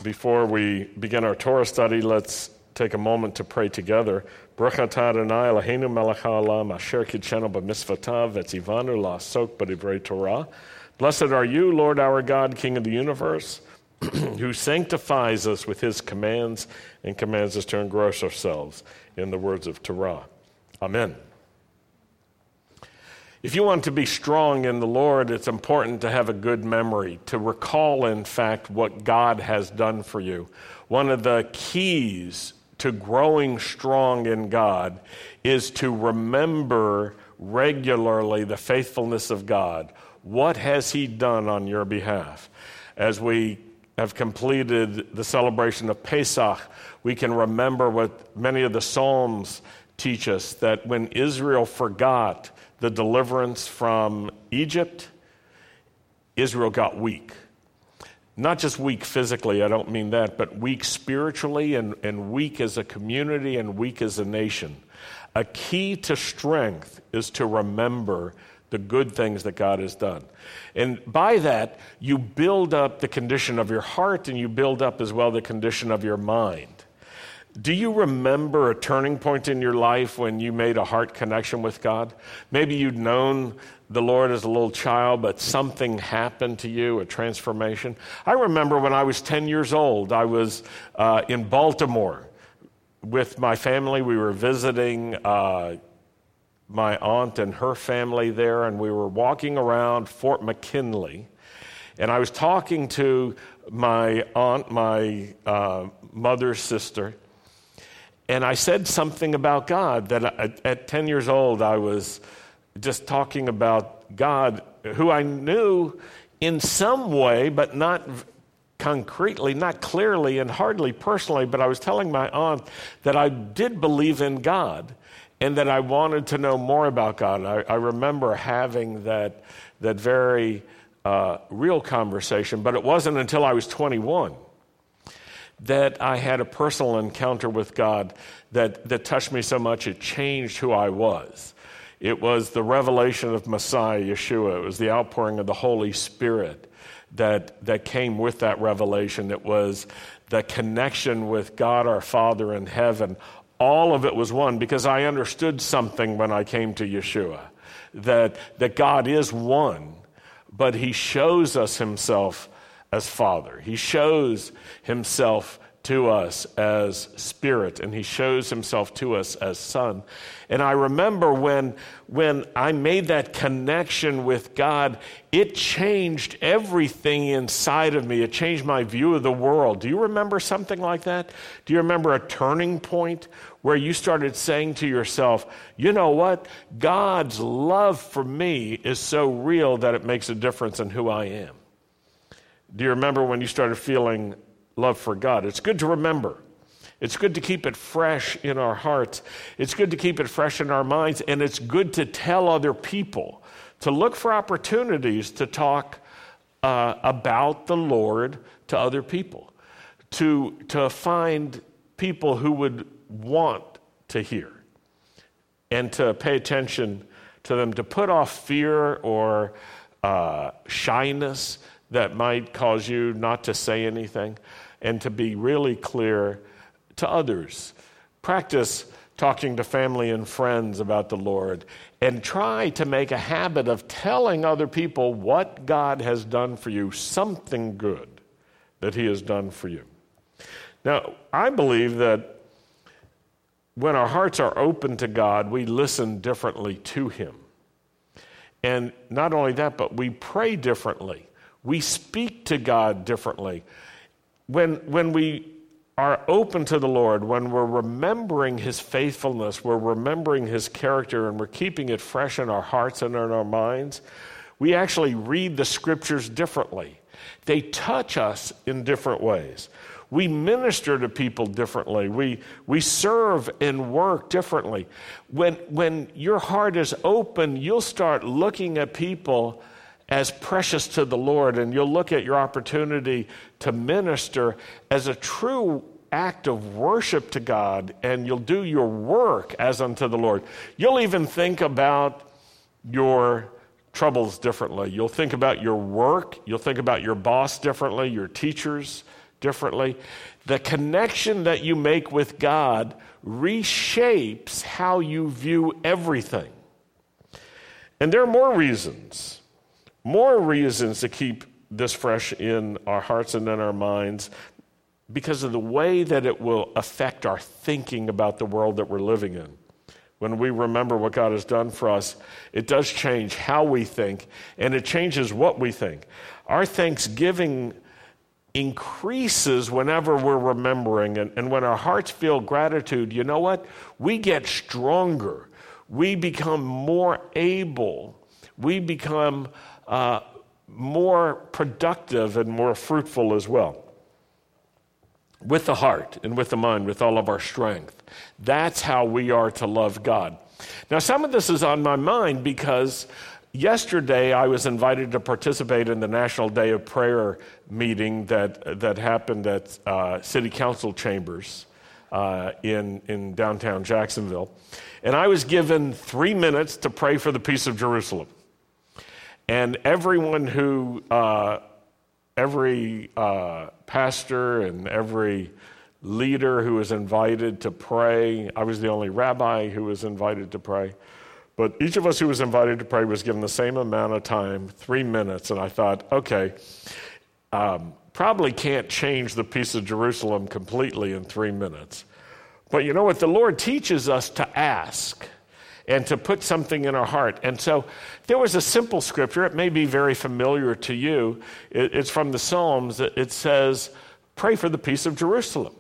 Before we begin our Torah study, let's take a moment to pray together. Baruch atah Adonai Eloheinu melech haolam asher kitshenu b'mitzvotav v'tzivanu la'asok b'divrei Torah. Blessed are you, Lord our God, King of the universe, who sanctifies us with his commands and commands us to engross ourselves in the words of Torah. Amen. If you want to be strong in the Lord, it's important to have a good memory, to recall, in fact, what God has done for you. One of the keys to growing strong in God is to remember regularly the faithfulness of God. What has he done on your behalf? As we have completed the celebration of Pesach, we can remember what many of the Psalms teach us, that when Israel forgot the deliverance from Egypt, Israel got weak. Not just weak physically, I don't mean that, but weak spiritually and weak as a community and weak as a nation. A key to strength is to remember the good things that God has done. And by that, you build up the condition of your heart, and you build up as well the condition of your mind. Do you remember a turning point in your life when you made a heart connection with God? Maybe you'd known the Lord as a little child, but something happened to you, a transformation. I remember when I was 10 years old, I was in Baltimore with my family. We were visiting my aunt and her family there, and we were walking around Fort McKinley, and I was talking to my aunt, my mother's sister, and I said something about God, that at 10 years old, I was just talking about God, who I knew in some way, but not concretely, not clearly, and hardly personally, but I was telling my aunt that I did believe in God and that I wanted to know more about God. I remember having that very real conversation, but it wasn't until I was 21 that I had a personal encounter with God that touched me so much it changed who I was. It was the revelation of Messiah, Yeshua. It was the outpouring of the Holy Spirit that came with that revelation. It was the connection with God our Father in heaven. All of it was one, because I understood something when I came to Yeshua, that God is one, but he shows us himself as Father. He shows himself to us as Spirit, and he shows himself to us as Son. And I remember when I made that connection with God, it changed everything inside of me. It changed my view of the world. Do you remember something like that? Do you remember a turning point where you started saying to yourself, you know what? God's love for me is so real that it makes a difference in who I am. Do you remember when you started feeling love for God? It's good to remember. It's good to keep it fresh in our hearts. It's good to keep it fresh in our minds, and it's good to tell other people, to look for opportunities to talk about the Lord to other people, to find people who would want to hear, and to pay attention to them, to put off fear or shyness that might cause you not to say anything, and to be really clear to others. Practice talking to family and friends about the Lord, and try to make a habit of telling other people what God has done for you, something good that he has done for you. Now, I believe that when our hearts are open to God, we listen differently to him. And not only that, but we pray differently. We speak to God differently. When we are open to the Lord, when we're remembering his faithfulness, we're remembering his character, and we're keeping it fresh in our hearts and in our minds, we actually read the scriptures differently. They touch us in different ways. We minister to people differently. We serve and work differently. When your heart is open, you'll start looking at people as precious to the Lord, and you'll look at your opportunity to minister as a true act of worship to God, and you'll do your work as unto the Lord. You'll even think about your troubles differently. You'll think about your work. You'll think about your boss differently, your teachers differently. The connection that you make with God reshapes how you view everything. And there are more reasons to keep this fresh in our hearts and in our minds because of the way that it will affect our thinking about the world that we're living in. When we remember what God has done for us, it does change how we think, and it changes what we think. Our thanksgiving increases whenever we're remembering, and when our hearts feel gratitude, you know what? We get stronger. We become more able. We become more productive and more fruitful as well. With the heart and with the mind, with all of our strength. That's how we are to love God. Now, some of this is on my mind because yesterday I was invited to participate in the National Day of Prayer meeting that happened at City Council Chambers in downtown Jacksonville. And I was given 3 minutes to pray for the peace of Jerusalem. And everyone who... every pastor and every leader who was invited to pray. I was the only rabbi who was invited to pray. But each of us who was invited to pray was given the same amount of time, 3 minutes. And I thought, okay, probably can't change the peace of Jerusalem completely in 3 minutes. But you know what? The Lord teaches us to ask and to put something in our heart. And so there was a simple scripture. It may be very familiar to you. It's from the Psalms. It says, pray for the peace of Jerusalem.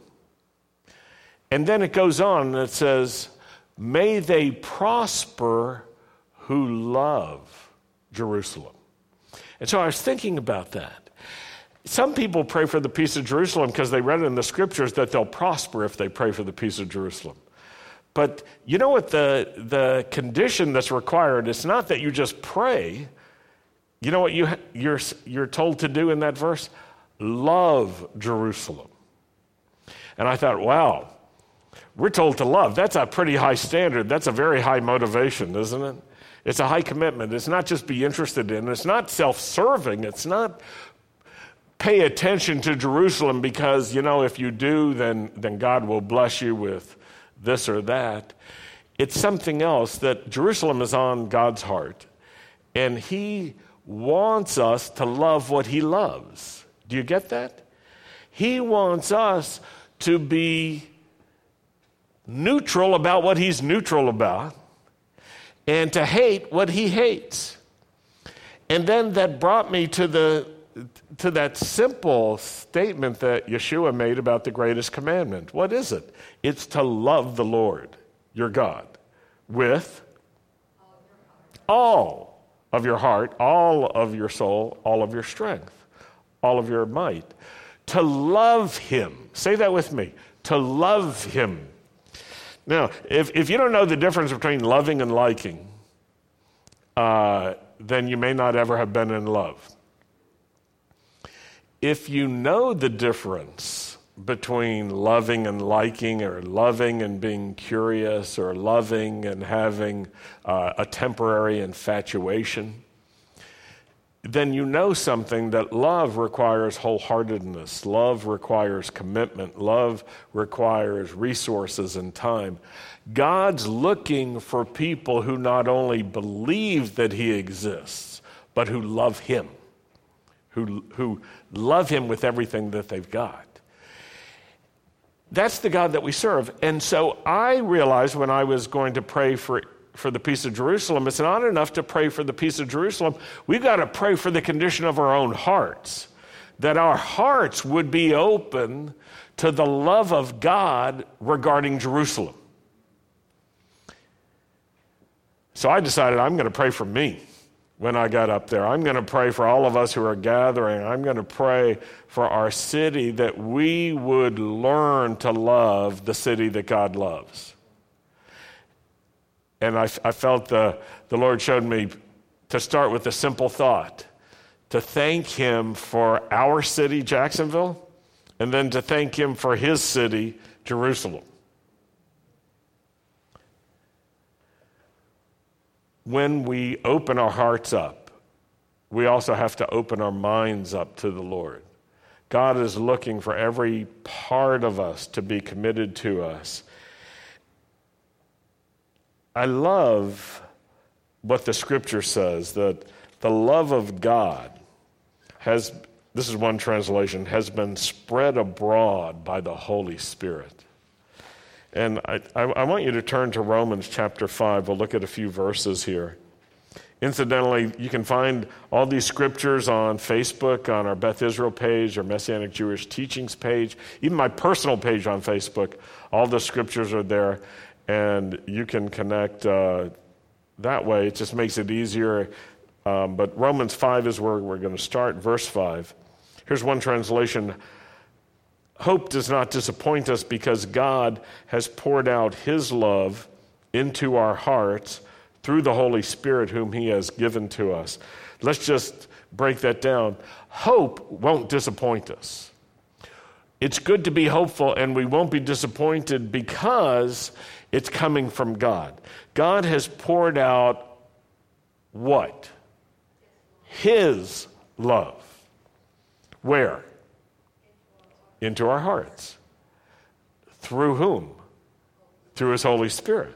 And then it goes on and it says, may they prosper who love Jerusalem. And so I was thinking about that. Some people pray for the peace of Jerusalem because they read in the scriptures that they'll prosper if they pray for the peace of Jerusalem. But you know what the condition that's required? It's not that you just pray. You know what you're told to do in that verse? Love Jerusalem. And I thought, wow, we're told to love. That's a pretty high standard. That's a very high motivation, isn't it? It's a high commitment. It's not just be interested in. It's not self-serving. It's not pay attention to Jerusalem because, you know, if you do, then God will bless you with this or that. It's something else that Jerusalem is on God's heart, and he wants us to love what he loves. Do you get that? He wants us to be neutral about what he's neutral about and to hate what he hates. And then that brought me to that simple statement that Yeshua made about the greatest commandment. What is it? It's to love the Lord, your God, with all of your heart, all of your soul, all of your strength, all of your might. To love him. Say that with me. To love him. Now, if you don't know the difference between loving and liking, then you may not ever have been in love. If you know the difference between loving and liking, or loving and being curious, or loving and having a temporary infatuation, then you know something that love requires wholeheartedness. Love requires commitment. Love requires resources and time. God's looking for people who not only believe that he exists, but who love him, who love him with everything that they've got. That's the God that we serve. And so I realized when I was going to pray for the peace of Jerusalem, it's not enough to pray for the peace of Jerusalem. We've got to pray for the condition of our own hearts, that our hearts would be open to the love of God regarding Jerusalem. So I decided I'm going to pray for me. When I got up there, I'm going to pray for all of us who are gathering. I'm going to pray for our city, that we would learn to love the city that God loves. And I felt the Lord showed me to start with a simple thought, to thank him for our city, Jacksonville, and then to thank him for his city, Jerusalem. When we open our hearts up, we also have to open our minds up to the Lord. God is looking for every part of us to be committed to us. I love what the scripture says, that the love of God has, this is one translation, has been spread abroad by the Holy Spirit. And I want you to turn to Romans chapter 5. We'll look at a few verses here. Incidentally, you can find all these scriptures on Facebook, on our Beth Israel page, or Messianic Jewish Teachings page, even my personal page on Facebook. All the scriptures are there, and you can connect that way. It just makes it easier. But Romans 5 is where we're going to start, verse 5. Here's one translation. Hope does not disappoint us because God has poured out his love into our hearts through the Holy Spirit whom he has given to us. Let's just break that down. Hope won't disappoint us. It's good to be hopeful, and we won't be disappointed because it's coming from God. God has poured out what? His love. Where? Into our hearts. Through whom? Through his Holy Spirit.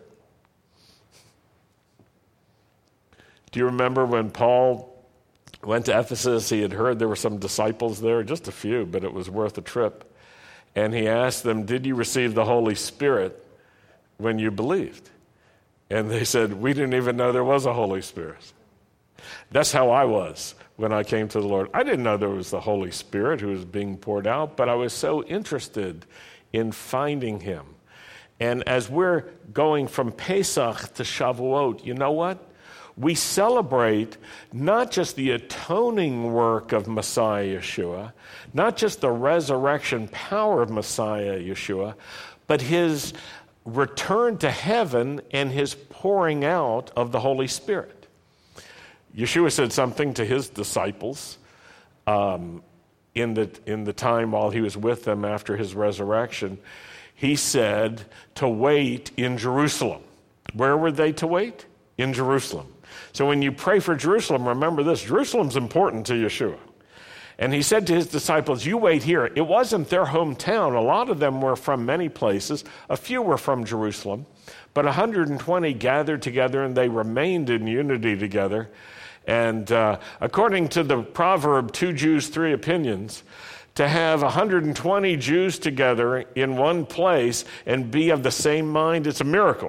Do you remember when Paul went to Ephesus? He had heard there were some disciples there, just a few, but it was worth a trip. And he asked them, did you receive the Holy Spirit when you believed? And they said, we didn't even know there was a Holy Spirit. That's how I was when I came to the Lord. I didn't know there was the Holy Spirit who was being poured out, but I was so interested in finding him. And as we're going from Pesach to Shavuot, you know what? We celebrate not just the atoning work of Messiah Yeshua, not just the resurrection power of Messiah Yeshua, but his return to heaven and his pouring out of the Holy Spirit. Yeshua said something to his disciples in the time while he was with them after his resurrection. He said to wait in Jerusalem. Where were they to wait? In Jerusalem. So when you pray for Jerusalem, remember this, Jerusalem's important to Yeshua. And he said to his disciples, you wait here. It wasn't their hometown. A lot of them were from many places. A few were from Jerusalem. But 120 gathered together, and they remained in unity together. And according to the proverb, 2 Jews, 3 opinions, to have 120 Jews together in one place and be of the same mind, it's a miracle.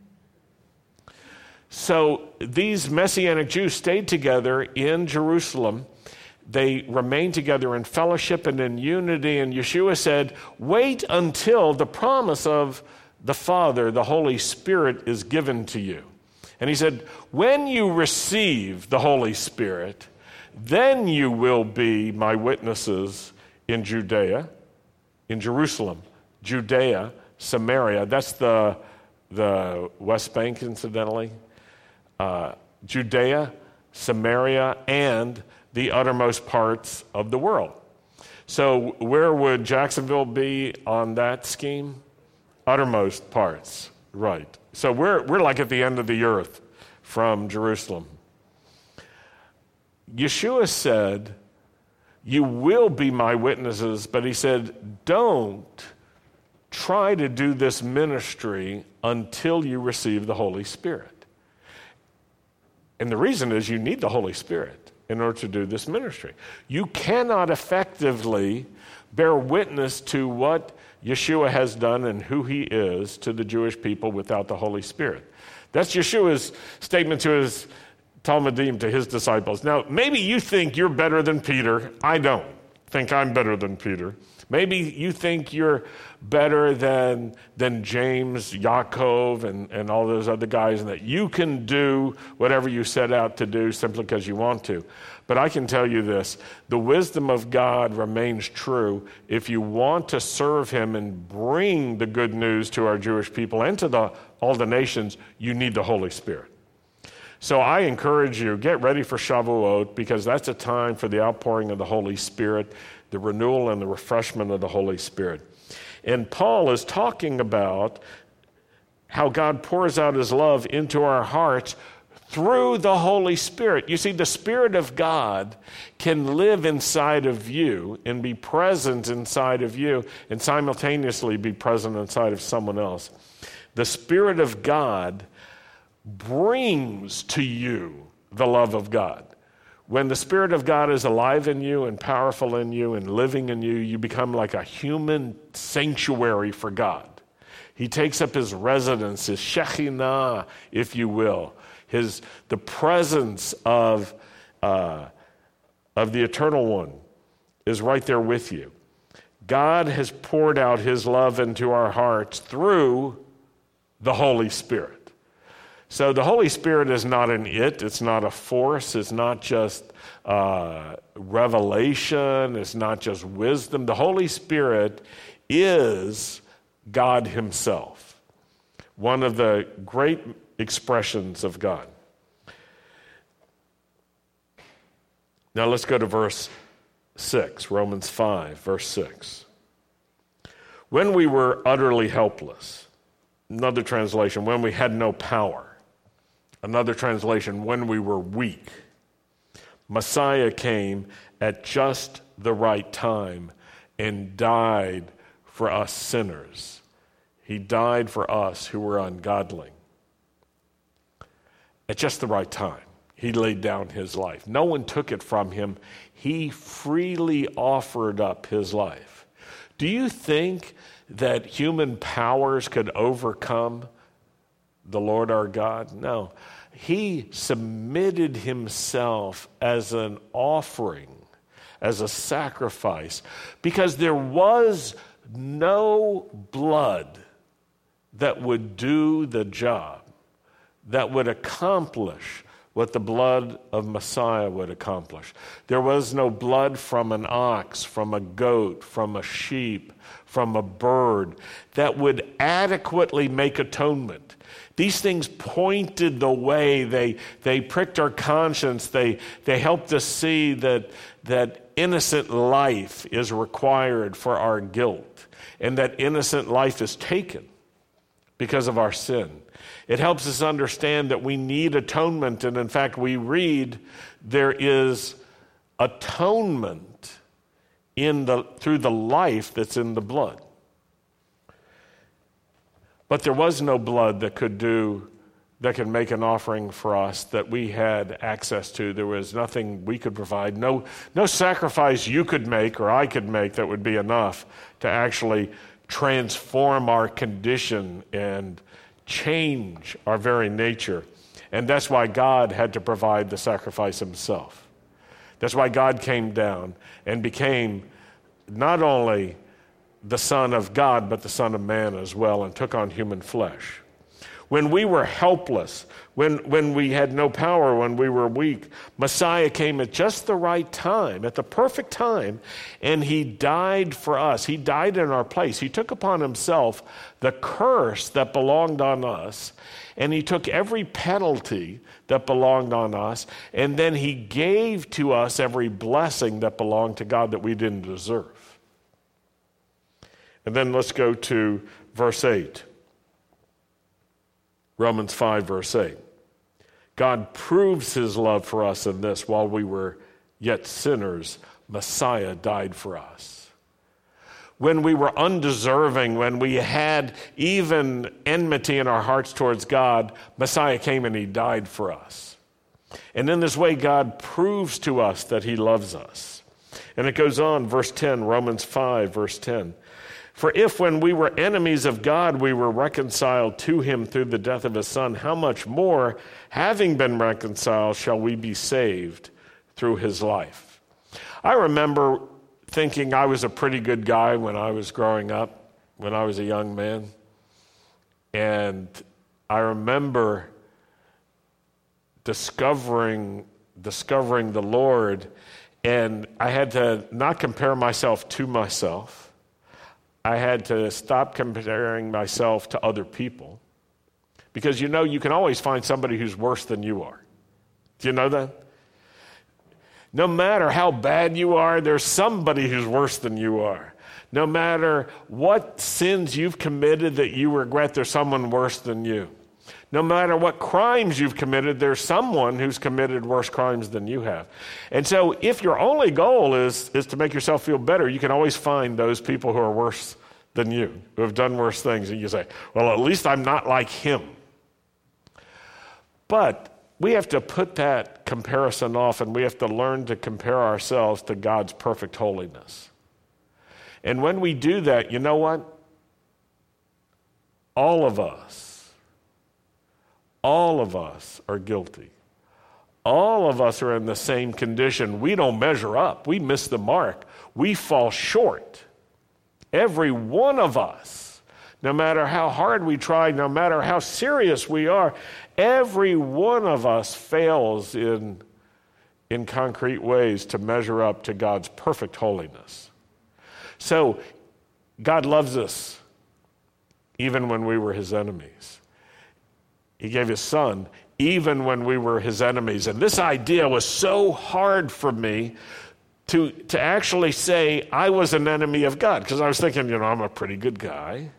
So these Messianic Jews stayed together in Jerusalem. They remained together in fellowship and in unity. And Yeshua said, wait until the promise of the Father, the Holy Spirit, is given to you. And he said, when you receive the Holy Spirit, then you will be my witnesses in Judea, in Jerusalem, Judea, Samaria. That's the West Bank, incidentally. Judea, Samaria, and the uttermost parts of the world. So where would Jacksonville be on that scheme? Uttermost parts, right. So we're like at the end of the earth from Jerusalem. Yeshua said, you will be my witnesses, but he said, don't try to do this ministry until you receive the Holy Spirit. And the reason is you need the Holy Spirit in order to do this ministry. You cannot effectively bear witness to what Yeshua has done and who he is to the Jewish people without the Holy Spirit. That's Yeshua's statement to his Talmudim, to his disciples. Now, maybe you think you're better than Peter. I don't think I'm better than Peter. Maybe you think you're better than James, Yaakov, and all those other guys, and that you can do whatever you set out to do simply because you want to. But I can tell you this, the wisdom of God remains true. If you want to serve him and bring the good news to our Jewish people and to all the nations, you need the Holy Spirit. So I encourage you, get ready for Shavuot, because that's a time for the outpouring of the Holy Spirit, the renewal and the refreshment of the Holy Spirit. And Paul is talking about how God pours out his love into our hearts through the Holy Spirit. You see, the Spirit of God can live inside of you and be present inside of you and simultaneously be present inside of someone else. The Spirit of God brings to you the love of God. When the Spirit of God is alive in you and powerful in you and living in you, you become like a human sanctuary for God. He takes up his residence, his Shekinah, if you will, the presence of the Eternal One is right there with you. God has poured out his love into our hearts through the Holy Spirit. So the Holy Spirit is not an it, it's not a force, it's not just revelation, it's not just wisdom. The Holy Spirit is God himself, one of the great expressions of God. Now let's go to verse 6, Romans 5, verse 6. When we were utterly helpless, another translation, when we had no power. Another translation, when we were weak, Messiah came at just the right time and died for us sinners. He died for us who were ungodly. At just the right time, he laid down his life. No one took it from him. He freely offered up his life. Do you think that human powers could overcome the Lord our God? No. He submitted himself as an offering, as a sacrifice, because there was no blood that would do the job, that would accomplish what the blood of Messiah would accomplish. There was no blood from an ox, from a goat, from a sheep, from a bird that would adequately make atonement. These things pointed the way. They pricked our conscience. They helped us see that innocent life is required for our guilt and that innocent life is taken because of our sin. It helps us understand that we need atonement. And in fact, we read there is atonement through the life that's in the blood. But there was no blood that could make an offering for us that we had access to. There was nothing we could provide. No sacrifice you could make or I could make that would be enough to actually transform our condition and change our very nature. And that's why God had to provide the sacrifice himself. That's why God came down and became not only the Son of God, but the Son of Man as well, and took on human flesh. When we were helpless, when we had no power, when we were weak, Messiah came at just the right time, at the perfect time, and he died for us. He died in our place. He took upon himself the curse that belonged on us, and he took every penalty that belonged on us, and then he gave to us every blessing that belonged to God that we didn't deserve. And then let's go to verse 8. Romans 5, verse 8. God proves his love for us in this: while we were yet sinners, Messiah died for us. When we were undeserving, when we had even enmity in our hearts towards God, Messiah came and he died for us. And in this way, God proves to us that he loves us. And it goes on, verse 10, Romans 5, verse 10. For if when we were enemies of God, we were reconciled to him through the death of his Son, how much more, having been reconciled, shall we be saved through his life? I remember thinking I was a pretty good guy when I was growing up, when I was a young man. And I remember discovering the Lord, and I had to not compare myself to myself. I had to stop comparing myself to other people, because you can always find somebody who's worse than you are. Do you know that? No matter how bad you are, there's somebody who's worse than you are. No matter what sins you've committed that you regret, there's someone worse than you. No matter what crimes you've committed, there's someone who's committed worse crimes than you have. And so if your only goal is to make yourself feel better, you can always find those people who are worse than you, who have done worse things. And you say, well, at least I'm not like him. But we have to put that comparison off, and we have to learn to compare ourselves to God's perfect holiness. And when we do that, you know what? All of us are guilty. All of us are in the same condition. We don't measure up. We miss the mark. We fall short. Every one of us, no matter how hard we try, no matter how serious we are, every one of us fails in concrete ways to measure up to God's perfect holiness. So God loves us even when we were his enemies. He gave his son even when we were his enemies. And this idea was so hard for me to actually say I was an enemy of God, because I was thinking, I'm a pretty good guy.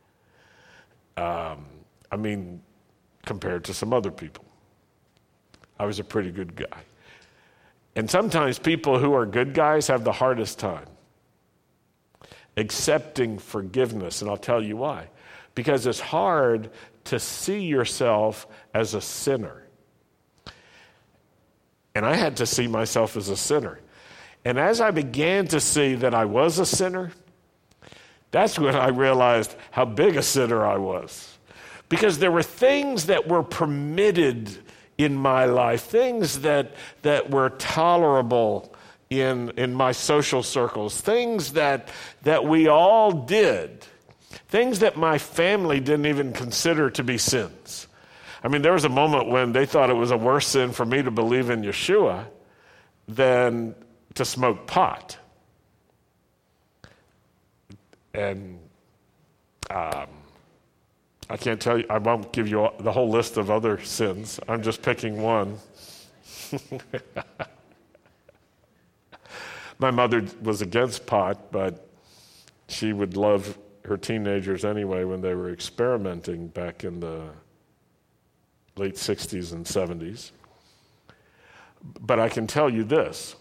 Compared to some other people, I was a pretty good guy. And sometimes people who are good guys have the hardest time accepting forgiveness, and I'll tell you why. Because it's hard to see yourself as a sinner. And I had to see myself as a sinner. And as I began to see that I was a sinner, that's when I realized how big a sinner I was. Because there were things that were permitted in my life, things that were tolerable in my social circles, things that we all did, things that my family didn't even consider to be sins. There was a moment when they thought it was a worse sin for me to believe in Yeshua than to smoke pot. And I can't tell you, I won't give you the whole list of other sins. I'm just picking one. My mother was against pot, but she would love her teenagers anyway when they were experimenting back in the late 60s and 70s. But I can tell you this,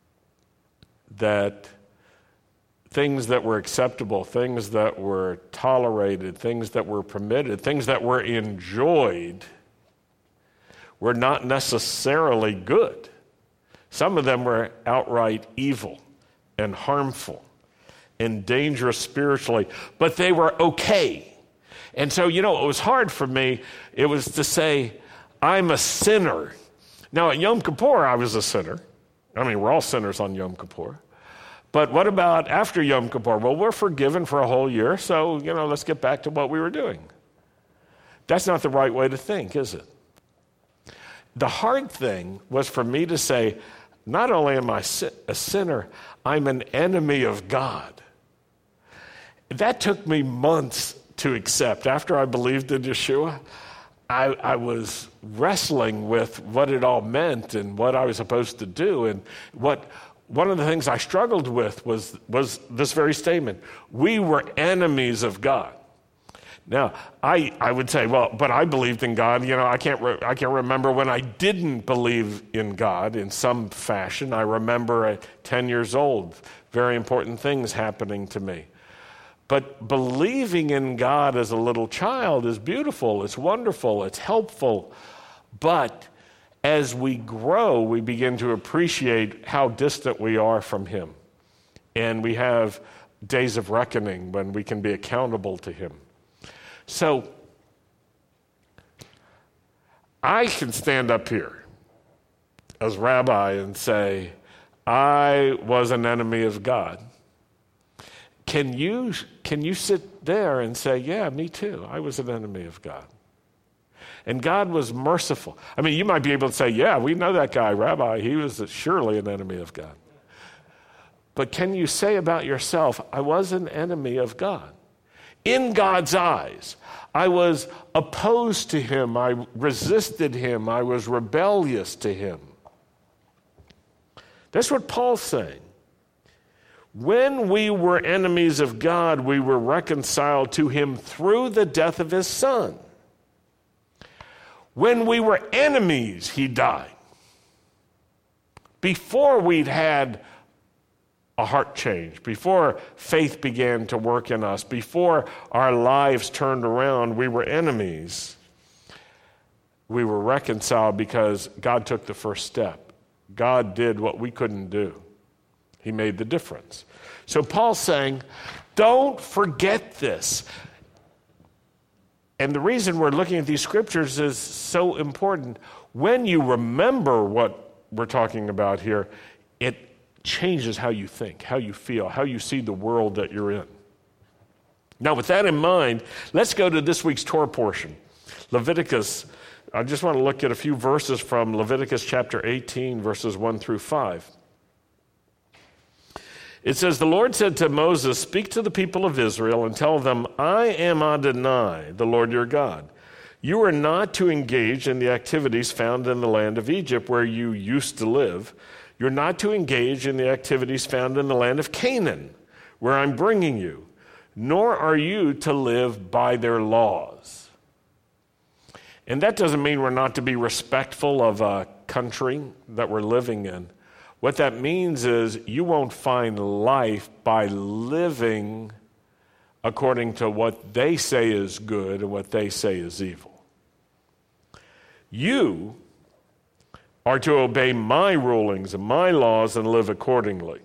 that things that were acceptable, things that were tolerated, things that were permitted, things that were enjoyed were not necessarily good. Some of them were outright evil and harmful and dangerous spiritually, but they were okay. And so, it was hard for me. It was to say, I'm a sinner. Now, at Yom Kippur, I was a sinner. We're all sinners on Yom Kippur. But what about after Yom Kippur? Well, we're forgiven for a whole year, so, let's get back to what we were doing. That's not the right way to think, is it? The hard thing was for me to say, not only am I a sinner, I'm an enemy of God. That took me months to accept. After I believed in Yeshua, I was wrestling with what it all meant and what I was supposed to do. And one of the things I struggled with was this very statement: we were enemies of God. Now, I would say, well, but I believed in God. I can't remember when I didn't believe in God in some fashion. I remember at 10 years old, very important things happening to me. But believing in God as a little child is beautiful, it's wonderful, it's helpful. But as we grow, we begin to appreciate how distant we are from him. And we have days of reckoning when we can be accountable to him. So, I can stand up here as rabbi and say, I was an enemy of God. Can you sit there and say, yeah, me too, I was an enemy of God? And God was merciful. You might be able to say, yeah, we know that guy, Rabbi, he was surely an enemy of God. But can you say about yourself, I was an enemy of God? In God's eyes, I was opposed to him, I resisted him, I was rebellious to him. That's what Paul's saying. When we were enemies of God, we were reconciled to him through the death of his son. When we were enemies, he died. Before we'd had a heart change, before faith began to work in us, before our lives turned around, we were enemies. We were reconciled because God took the first step. God did what we couldn't do. He made the difference. So Paul's saying, don't forget this. And the reason we're looking at these scriptures is so important. When you remember what we're talking about here, it changes how you think, how you feel, how you see the world that you're in. Now, with that in mind, let's go to this week's Torah portion. Leviticus. I just want to look at a few verses from Leviticus chapter 18, verses 1 through 5. It says, the Lord said to Moses, speak to the people of Israel and tell them, I am Adonai, the Lord your God. You are not to engage in the activities found in the land of Egypt where you used to live. You're not to engage in the activities found in the land of Canaan, where I'm bringing you, nor are you to live by their laws. And that doesn't mean we're not to be respectful of a country that we're living in. What that means is you won't find life by living according to what they say is good and what they say is evil. You are to obey my rulings and my laws and live accordingly.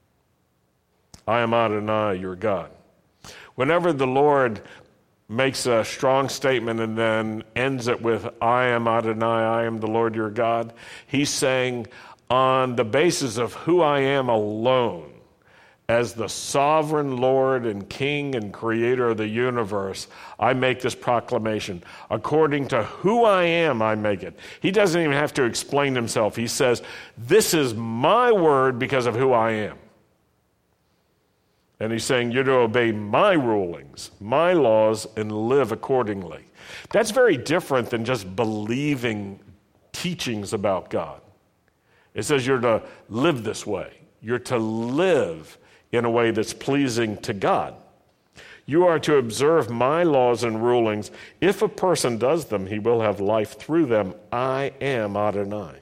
I am Adonai, your God. Whenever the Lord makes a strong statement and then ends it with, I am Adonai, I am the Lord your God, he's saying, on the basis of who I am alone, as the sovereign Lord and King and Creator of the universe, I make this proclamation. According to who I am, I make it. He doesn't even have to explain himself. He says, this is my word because of who I am. And he's saying, you're to obey my rulings, my laws, and live accordingly. That's very different than just believing teachings about God. It says you're to live this way. You're to live in a way that's pleasing to God. You are to observe my laws and rulings. If a person does them, he will have life through them. I am Adonai.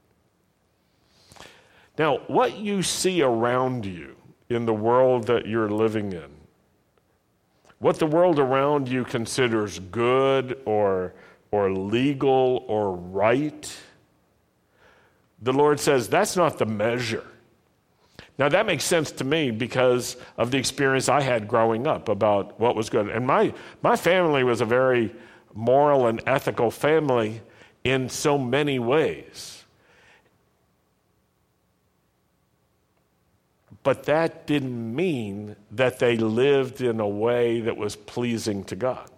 Now, what you see around you in the world that you're living in, what the world around you considers good or legal or right, the Lord says that's not the measure. Now, that makes sense to me because of the experience I had growing up about what was good. And my family was a very moral and ethical family in so many ways. But that didn't mean that they lived in a way that was pleasing to God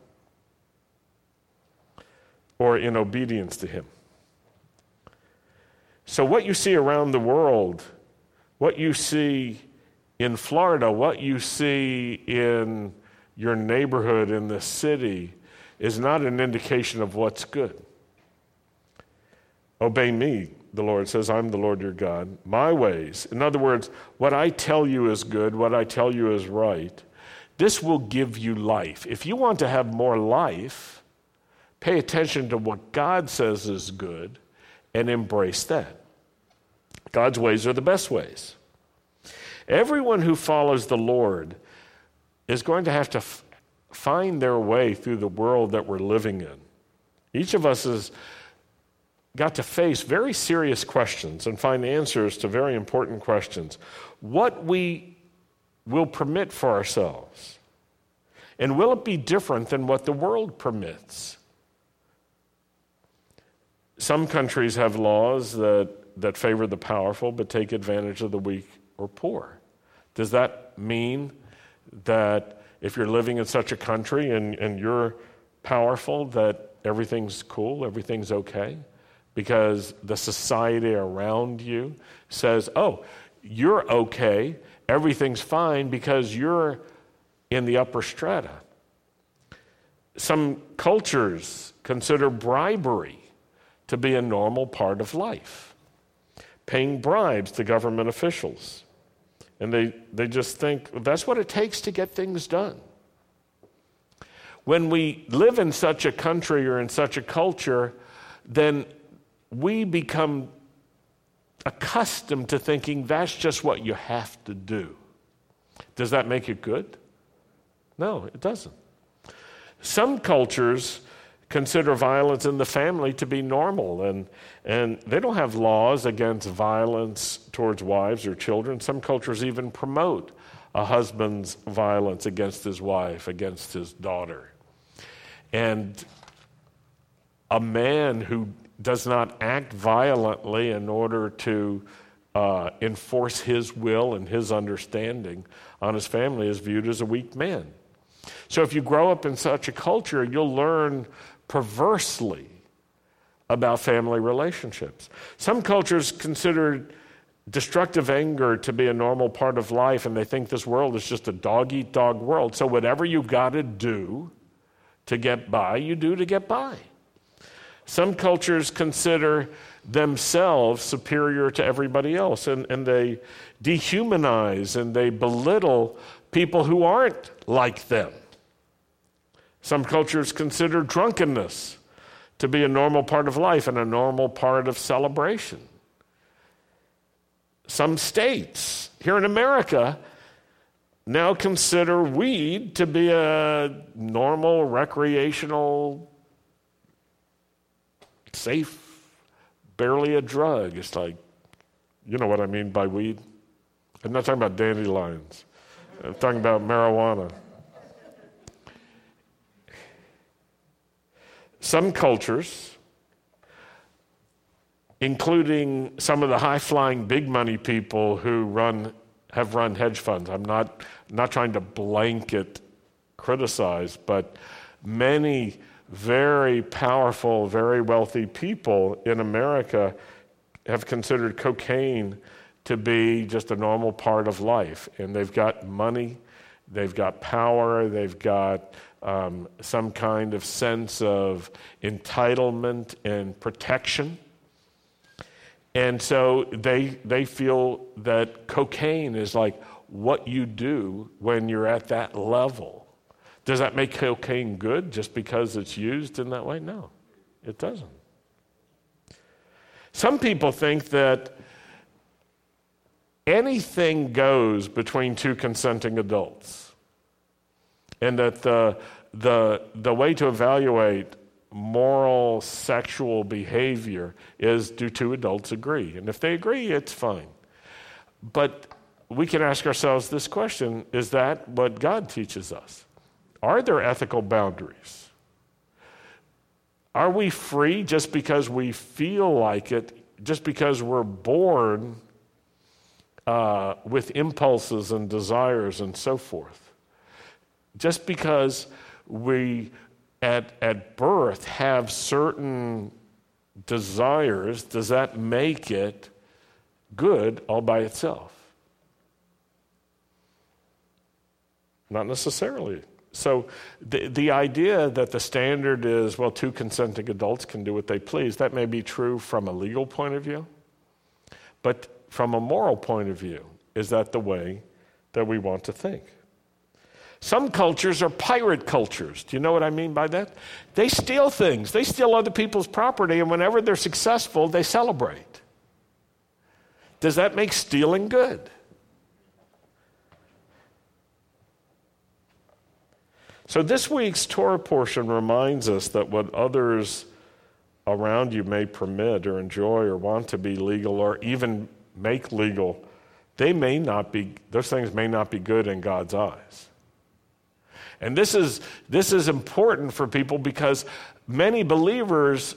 or in obedience to him. So what you see around the world, what you see in Florida, what you see in your neighborhood, in the city, is not an indication of what's good. Obey me, the Lord says, I'm the Lord your God. My ways, in other words, what I tell you is good, what I tell you is right, this will give you life. If you want to have more life, pay attention to what God says is good and embrace that. God's ways are the best ways. Everyone who follows the Lord is going to have to find their way through the world that we're living in. Each of us has got to face very serious questions and find answers to very important questions. What we will permit for ourselves, and will it be different than what the world permits? Some countries have laws that favor the powerful but take advantage of the weak or poor. Does that mean that if you're living in such a country and you're powerful that everything's cool, everything's okay? Because the society around you says, oh, you're okay, everything's fine because you're in the upper strata. Some cultures consider bribery to be a normal part of life, paying bribes to government officials. And they just think that's what it takes to get things done. When we live in such a country or in such a culture, then we become accustomed to thinking that's just what you have to do. Does that make it good? No, it doesn't. Some cultures consider violence in the family to be normal, and they don't have laws against violence towards wives or children. Some cultures even promote a husband's violence against his wife, against his daughter. And a man who does not act violently in order to enforce his will and his understanding on his family is viewed as a weak man. So if you grow up in such a culture, you'll learn perversely about family relationships. Some cultures consider destructive anger to be a normal part of life, and they think this world is just a dog-eat-dog world. So whatever you've got to do to get by, you do to get by. Some cultures consider themselves superior to everybody else, and they dehumanize and they belittle people who aren't like them. Some cultures consider drunkenness to be a normal part of life and a normal part of celebration. Some states here in America now consider weed to be a normal, recreational, safe, barely a drug. It's like, you know what I mean by weed? I'm not talking about dandelions. I'm talking about marijuana. Some cultures, including some of the high-flying big money people who have run hedge funds. I'm not trying to blanket criticize, but many very powerful, very wealthy people in America have considered cocaine to be just a normal part of life. And they've got money, they've got power, they've got some kind of sense of entitlement and protection. And so they feel that cocaine is like what you do when you're at that level. Does that make cocaine good just because it's used in that way? No, it doesn't. Some people think that anything goes between two consenting adults, and that the way to evaluate moral sexual behavior is, do two adults agree? And if they agree, it's fine. But we can ask ourselves this question: is that what God teaches us? Are there ethical boundaries? Are we free just because we feel like it, just because we're born with impulses and desires and so forth? Just because we at birth have certain desires, does that make it good all by itself? Not necessarily. So the idea that the standard is, well, two consenting adults can do what they please, that may be true from a legal point of view, but from a moral point of view, is that the way that we want to think? Some cultures are pirate cultures. Do you know what I mean by that? They steal things. They steal other people's property, and whenever they're successful, they celebrate. Does that make stealing good? So this week's Torah portion reminds us that what others around you may permit or enjoy or want to be legal or even make legal, those things may not be good in God's eyes. And this is important for people because many believers,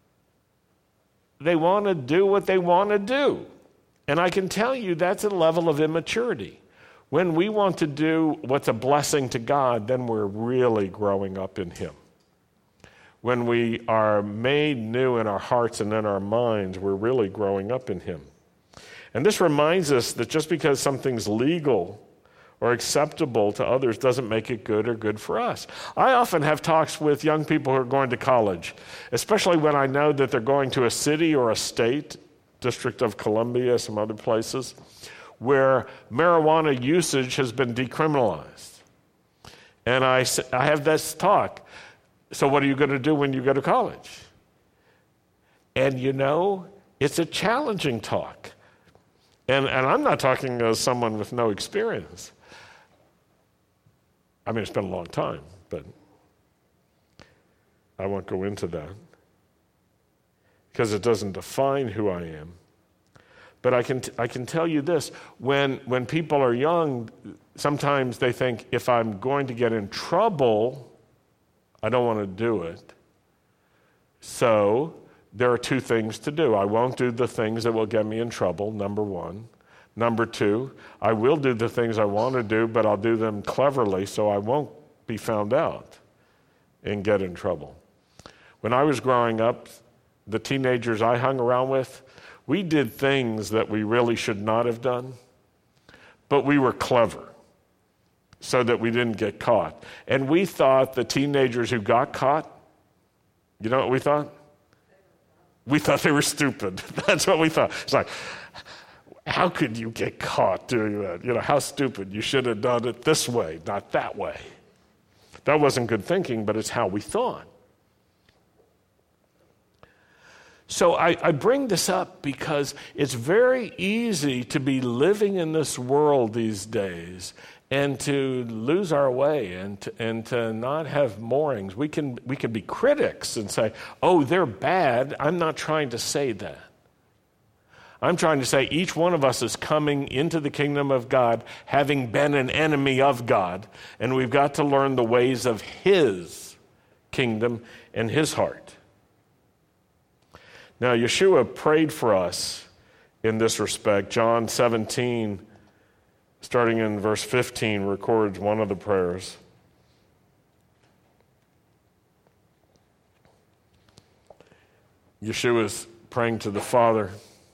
they want to do what they want to do. And I can tell you that's a level of immaturity. When we want to do what's a blessing to God, then we're really growing up in Him. When we are made new in our hearts and in our minds, we're really growing up in Him. And this reminds us that just because something's legal or acceptable to others doesn't make it good or good for us. I often have talks with young people who are going to college, especially when I know that they're going to a city or a state, District of Columbia, some other places, where marijuana usage has been decriminalized. And I have this talk. So what are you going to do when you go to college? And it's a challenging talk. And I'm not talking as someone with no experience. I mean, it's been a long time, but I won't go into that because it doesn't define who I am. But I can tell you this, when people are young, sometimes they think, if I'm going to get in trouble, I don't want to do it. So there are two things to do. I won't do the things that will get me in trouble, number one. Number two, I will do the things I want to do, but I'll do them cleverly so I won't be found out and get in trouble. When I was growing up, the teenagers I hung around with, we did things that we really should not have done, but we were clever so that we didn't get caught. And we thought the teenagers who got caught, you know what we thought? We thought they were stupid. That's what we thought. It's like, how could you get caught doing that? How stupid. You should have done it this way, not that way. That wasn't good thinking, but it's how we thought. So I bring this up because it's very easy to be living in this world these days and to lose our way and to not have moorings. We can be critics and say, oh, they're bad. I'm not trying to say that. I'm trying to say each one of us is coming into the kingdom of God having been an enemy of God, and we've got to learn the ways of His kingdom and His heart. Now, Yeshua prayed for us in this respect. John 17, starting in verse 15, records one of the prayers. Yeshua is praying to the Father.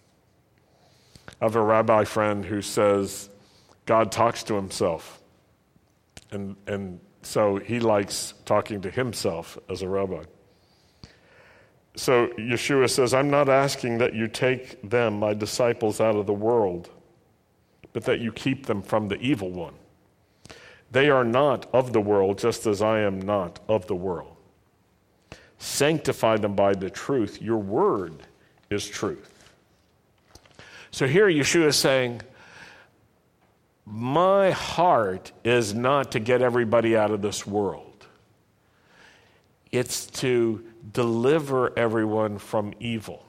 I have a rabbi friend who says God talks to himself. And so he likes talking to himself as a rabbi. So Yeshua says, I'm not asking that you take them, my disciples, out of the world, but that you keep them from the evil one. They are not of the world, just as I am not of the world. Sanctify them by the truth. Your word is truth. So here Yeshua is saying, my heart is not to get everybody out of this world. It's to deliver everyone from evil.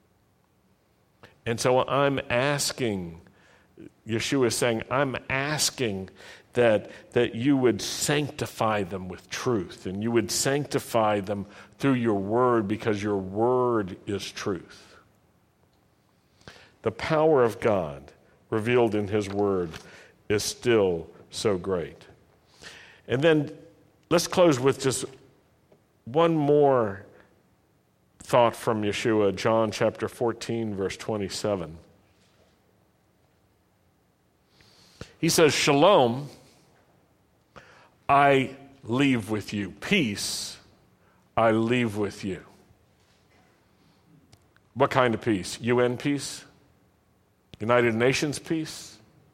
And so I'm asking, Yeshua is saying, I'm asking that you would sanctify them with truth, and you would sanctify them through your word, because your word is truth. The power of God revealed in His word is still so great. And then let's close with just one more thought from Yeshua, John chapter 14, verse 27. He says, Shalom, I leave with you. Peace, I leave with you. What kind of peace? UN peace? United Nations peace?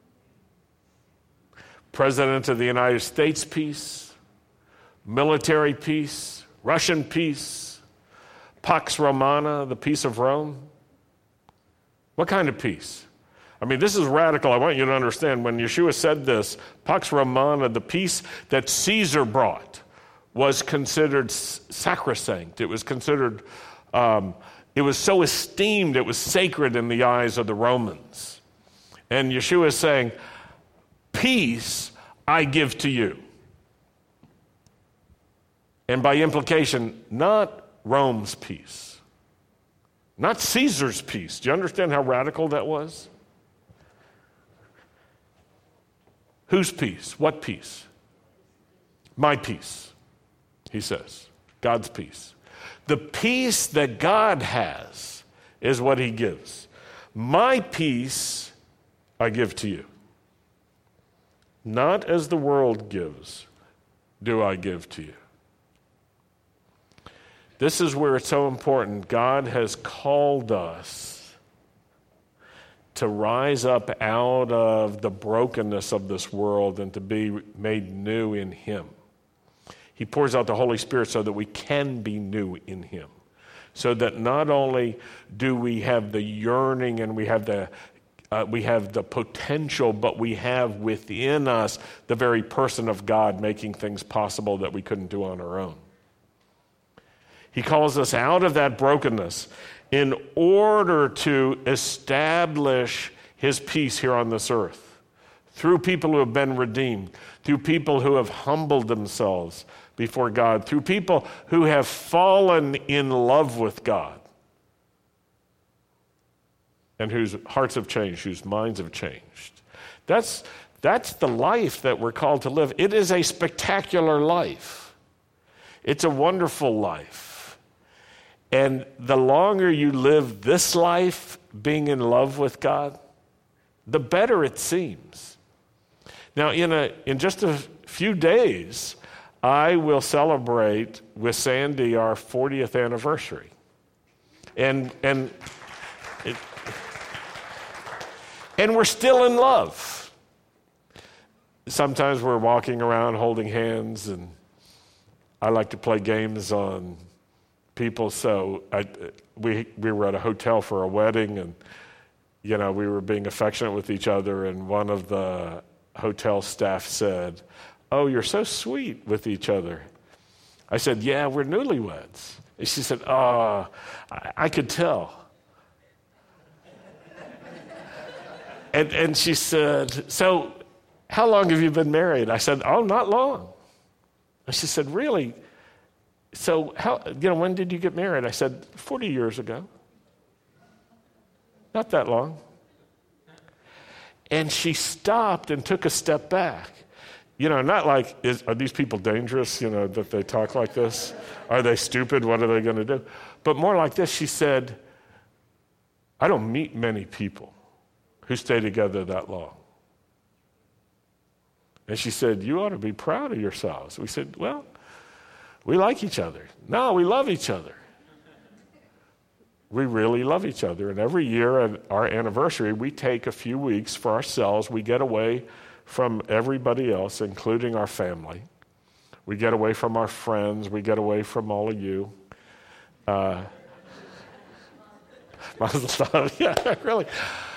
President of the United States peace? Military peace? Russian peace? Pax Romana, the peace of Rome? What kind of peace? I mean, this is radical. I want you to understand, when Yeshua said this, Pax Romana, the peace that Caesar brought, was considered sacrosanct. It was considered, it was so esteemed, it was sacred in the eyes of the Romans. And Yeshua is saying, peace I give to you. And by implication, not Rome's peace, not Caesar's peace. Do you understand how radical that was? Whose peace? What peace? My peace, he says. God's peace. The peace that God has is what he gives. My peace I give to you. Not as the world gives, do I give to you. This is where it's so important. God has called us to rise up out of the brokenness of this world and to be made new in him. He pours out the Holy Spirit so that we can be new in him, so that not only do we have the yearning and we have the potential, but we have within us the very person of God making things possible that we couldn't do on our own. He calls us out of that brokenness in order to establish his peace here on this earth through people who have been redeemed, through people who have humbled themselves before God, through people who have fallen in love with God and whose hearts have changed, whose minds have changed. That's the life that we're called to live. It is a spectacular life. It's a wonderful life. And the longer you live this life being in love with God, the better it seems. Now, in just a few days, I will celebrate with Sandy our 40th anniversary. And we're still in love. Sometimes we're walking around holding hands, and I like to play games on people. So we were at a hotel for a wedding, and we were being affectionate with each other, and one of the hotel staff said, "Oh, you're so sweet with each other." I said, "Yeah, we're newlyweds." And she said, "Oh, I could tell." And she said, "So how long have you been married?" I said, "Oh, not long." And she said, "Really? So when did you get married?" I said, 40 years ago. Not that long. And she stopped and took a step back. Not like, are these people dangerous, that they talk like this? Are they stupid? What are they going to do? But more like this, she said, "I don't meet many people who stay together that long." And she said, "You ought to be proud of yourselves." We said, "Well, we like each other." "No, we love each other. We really love each other." And every year at our anniversary, we take a few weeks for ourselves. We get away from everybody else, including our family. We get away from our friends. We get away from all of you. Yeah, really.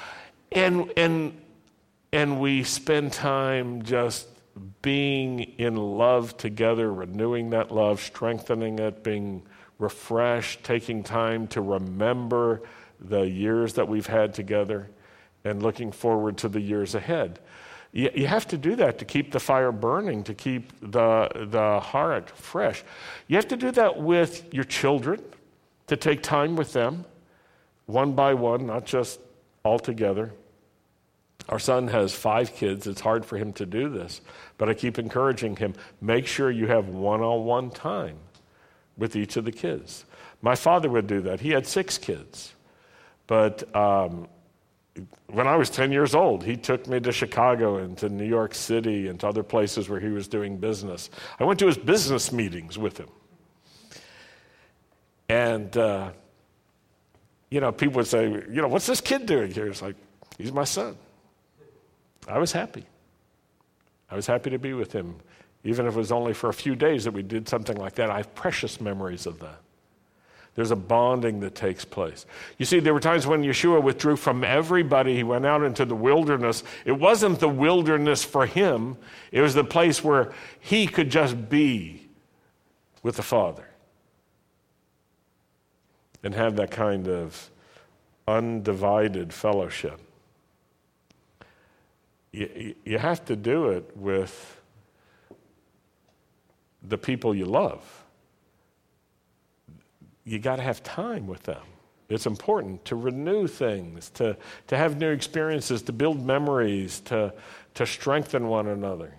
And we spend time just being in love together, renewing that love, strengthening it, being refreshed, taking time to remember the years that we've had together and looking forward to the years ahead. You have to do that to keep the fire burning, to keep the heart fresh. You have to do that with your children, to take time with them, one by one, not just all together. Our son has 5 kids. It's hard for him to do this, but I keep encouraging him, make sure you have one-on-one time with each of the kids. My father would do that. He had 6 kids, but when I was 10 years old, he took me to Chicago and to New York City and to other places where he was doing business. I went to his business meetings with him. And, people would say, "What's this kid doing here?" It's like, "He's my son." I was happy. I was happy to be with him. Even if it was only for a few days that we did something like that, I have precious memories of that. There's a bonding that takes place. You see, there were times when Yeshua withdrew from everybody. He went out into the wilderness. It wasn't the wilderness for him. It was the place where he could just be with the Father and have that kind of undivided fellowship. You have to do it with the people you love. You got to have time with them. It's important to renew things, to have new experiences, to build memories, to strengthen one another.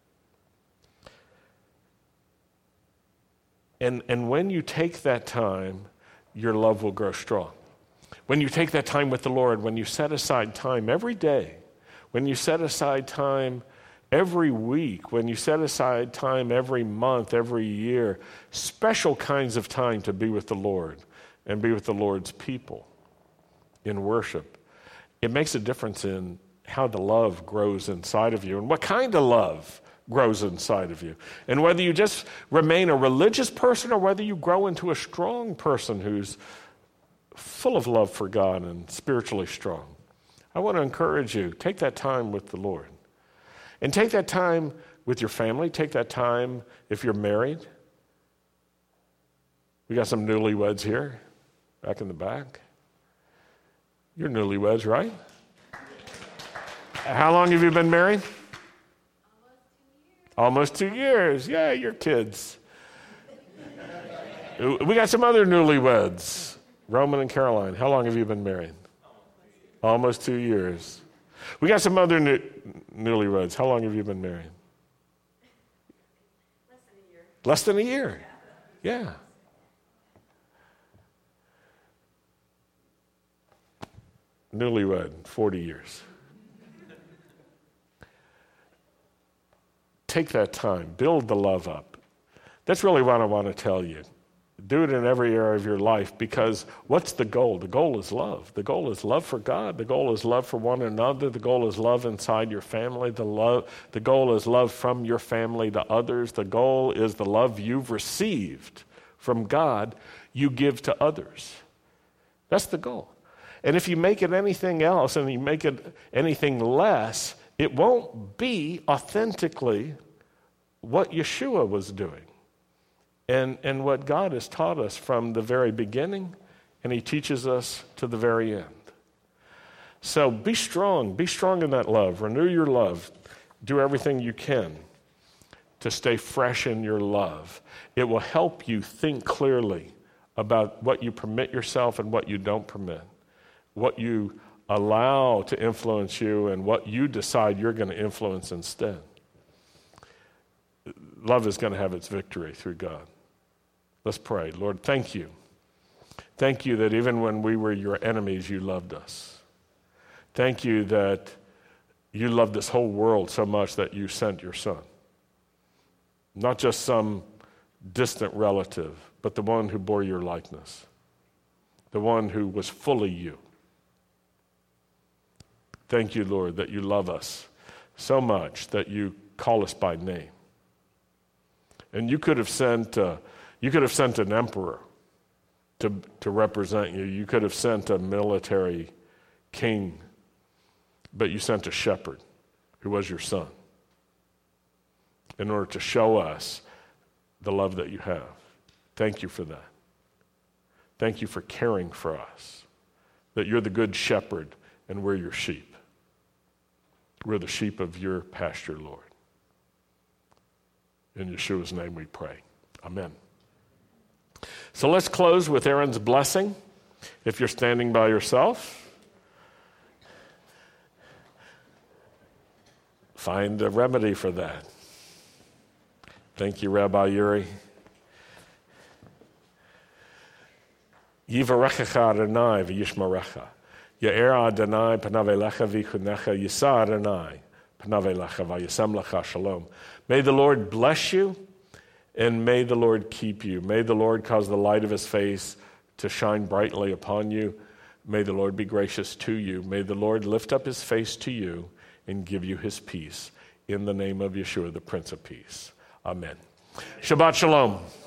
And when you take that time, your love will grow strong. When you take that time with the Lord, when you set aside time every day, when you set aside time every week, when you set aside time every month, every year, special kinds of time to be with the Lord and be with the Lord's people in worship, it makes a difference in how the love grows inside of you and what kind of love grows inside of you. And whether you just remain a religious person or whether you grow into a strong person who's full of love for God and spiritually strong, I want to encourage you, take that time with the Lord. And take that time with your family. Take that time if you're married. We got some newlyweds here, back in the back. You're newlyweds, right? How long have you been married? Almost 2 years. Yeah, you're kids. We got some other newlyweds. Roman and Caroline, how long have you been married? Almost 2 years. We got some other newlyweds. How long have you been married? Less than a year. Yeah. Newlywed, 40 years. Take that time. Build the love up. That's really what I want to tell you. Do it in every area of your life, because what's the goal? The goal is love. The goal is love for God. The goal is love for one another. The goal is love inside your family. The goal is love from your family to others. The goal is the love you've received from God you give to others. That's the goal. And if you make it anything else and you make it anything less, it won't be authentically what Yeshua was doing. And what God has taught us from the very beginning, and he teaches us to the very end. So be strong in that love. Renew your love. Do everything you can to stay fresh in your love. It will help you think clearly about what you permit yourself and what you don't permit, what you allow to influence you and what you decide you're going to influence instead. Love is going to have its victory through God. Let's pray. Lord, thank you. Thank you that even when we were your enemies, you loved us. Thank you that you loved this whole world so much that you sent your son. Not just some distant relative, but the one who bore your likeness. The one who was fully you. Thank you, Lord, that you love us so much that you call us by name. And you could have sent an emperor to represent you. You could have sent a military king, but you sent a shepherd who was your son in order to show us the love that you have. Thank you for that. Thank you for caring for us, that you're the good shepherd and we're your sheep. We're the sheep of your pasture, Lord. In Yeshua's name we pray. Amen. So let's close with Aaron's blessing. If you're standing by yourself, find a remedy for that. Thank you, Rabbi Yuri. Yivarechecha Adonai v'yishmarecha. Ya'er Adonai panav elecha v'yichunecha. Yisa Adonai panav elecha v'yasem lecha shalom. May the Lord bless you, and may the Lord keep you. May the Lord cause the light of his face to shine brightly upon you. May the Lord be gracious to you. May the Lord lift up his face to you and give you his peace. In the name of Yeshua, the Prince of Peace. Amen. Shabbat Shalom.